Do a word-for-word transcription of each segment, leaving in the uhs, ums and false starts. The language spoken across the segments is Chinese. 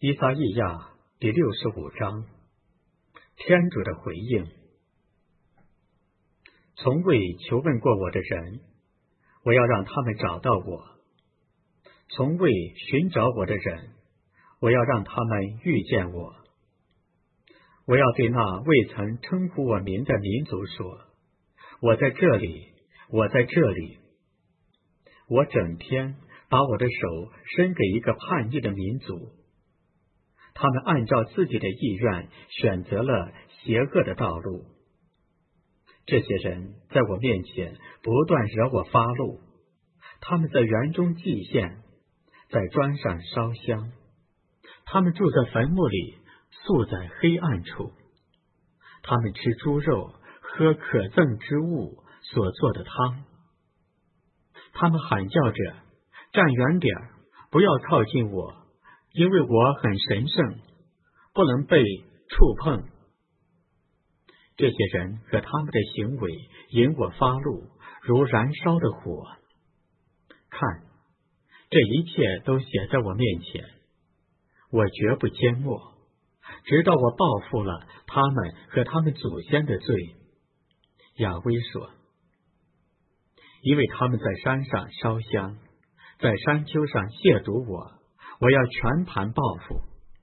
以撒意亚第六十五章，天主的回应。从未求问过我的人，我要让他们找到我；从未寻找我的人，我要让他们遇见我。我要对那未曾称呼我名的民族说：我在这里，我在这里。我整天把我的手伸给一个叛逆的民族，他们按照自己的意愿选择了邪恶的道路。这些人在我面前不断惹我发怒，他们在园中祭献，在砖上烧香，他们住在坟墓里，宿在黑暗处，他们吃猪肉，喝可憎之物所做的汤，他们喊叫着：站远点，不要靠近我，因为我很神圣，不能被触碰。这些人和他们的行为引我发怒，如燃烧的火。看，这一切都写在我面前，我绝不缄默，直到我报复了他们和他们祖先的罪。亚威说：因为他们在山上烧香，在山丘上亵渎我，我要全盘报复。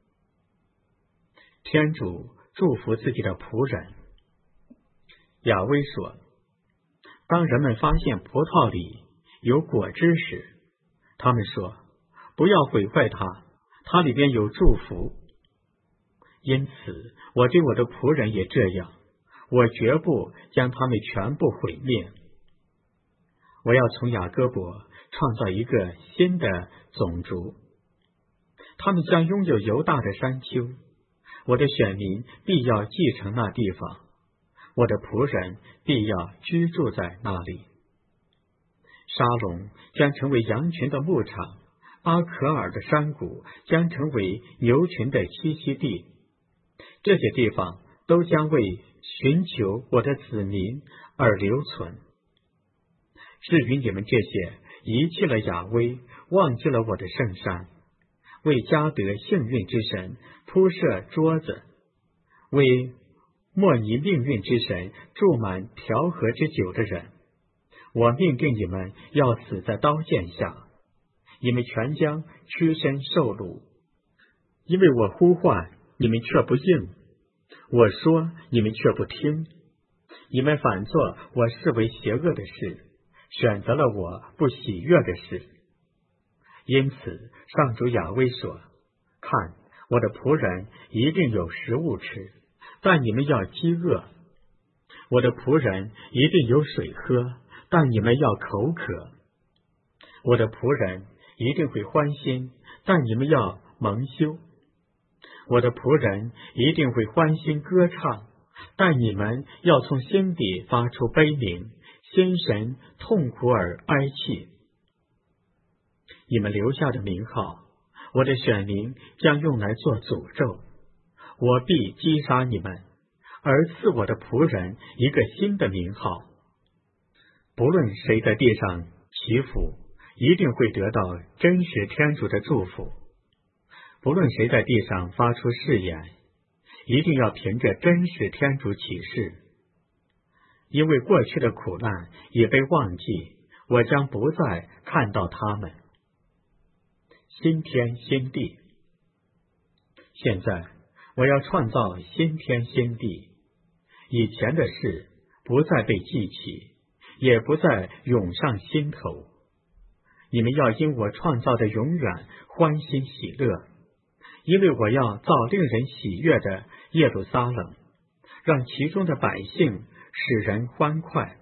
天主祝福自己的仆人。亚威说：当人们发现葡萄里有果汁时，他们说：不要毁坏它，它里边有祝福。因此我对我的仆人也这样，我绝不将他们全部毁灭。我要从雅各伯创造一个新的种族，他们将拥有犹大的山丘，我的选民必要继承那地方，我的仆人必要居住在那里。沙龙将成为羊群的牧场，阿可尔的山谷将成为牛群的栖息地，这些地方都将为寻求我的子民而留存。至于你们这些遗弃了雅威，忘记了我的圣山，为加得幸运之神铺设桌子，为莫尼命运之神注满调和之酒的人，我命定你们要死在刀剑下，你们全将屈身受辱。因为我呼唤，你们却不应；我说，你们却不听。你们反做我视为邪恶的事，选择了我不喜悦的事。因此上主雅威说：看，我的仆人一定有食物吃，但你们要饥饿；我的仆人一定有水喝，但你们要口渴；我的仆人一定会欢心，但你们要蒙羞；我的仆人一定会欢欣歌唱，但你们要从心底发出悲鸣，心神痛苦而哀泣。你们留下的名号，我的选民将用来做诅咒，我必击杀你们，而赐我的仆人一个新的名号。不论谁在地上祈福，一定会得到真实天主的祝福；不论谁在地上发出誓言，一定要凭着真实天主起誓。因为过去的苦难也被忘记，我将不再看到他们。新天新地。现在我要创造新天新地，以前的事不再被记起，也不再涌上心头。你们要因我创造的永远欢欣喜乐，因为我要造令人喜悦的耶路撒冷，让其中的百姓使人欢快。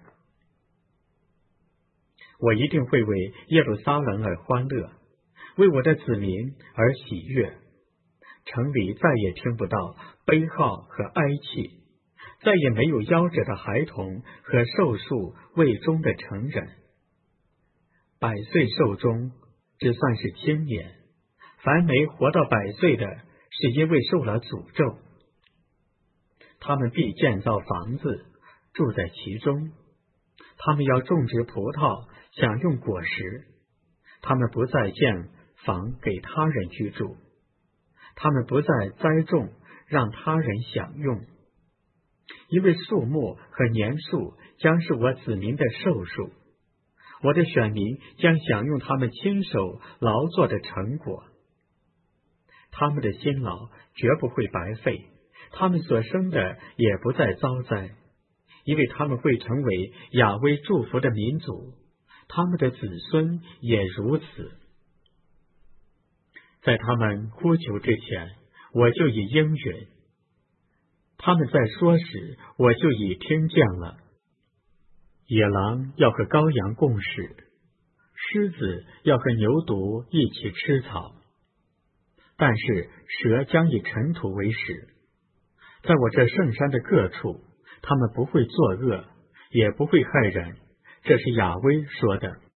我一定会为耶路撒冷而欢乐，为我的子民而喜悦。城里再也听不到悲号和哀泣，再也没有夭折的孩童和寿数未终的成人。百岁寿终只算是青年，凡没活到百岁的，是因为受了诅咒。他们必建造房子，住在其中；他们要种植葡萄，享用果实；他们不再建房给他人居住； 他们不再栽种，让他人享用，因为树木和年数将是我子民的寿数，我的选民将享用他们亲手劳作的成果。他们的辛劳绝不会白费，他们所生的也不再遭灾，因为他们会成为亚威祝福的民族，他们的子孙也如此。在他们呼求之前，我就已应允；他们在说时，我就已听见了。野狼要和羔羊共食，狮子要和牛犊一起吃草，但是蛇将以尘土为食。在我这圣山的各处，他们不会作恶，也不会害人，这是亚威说的。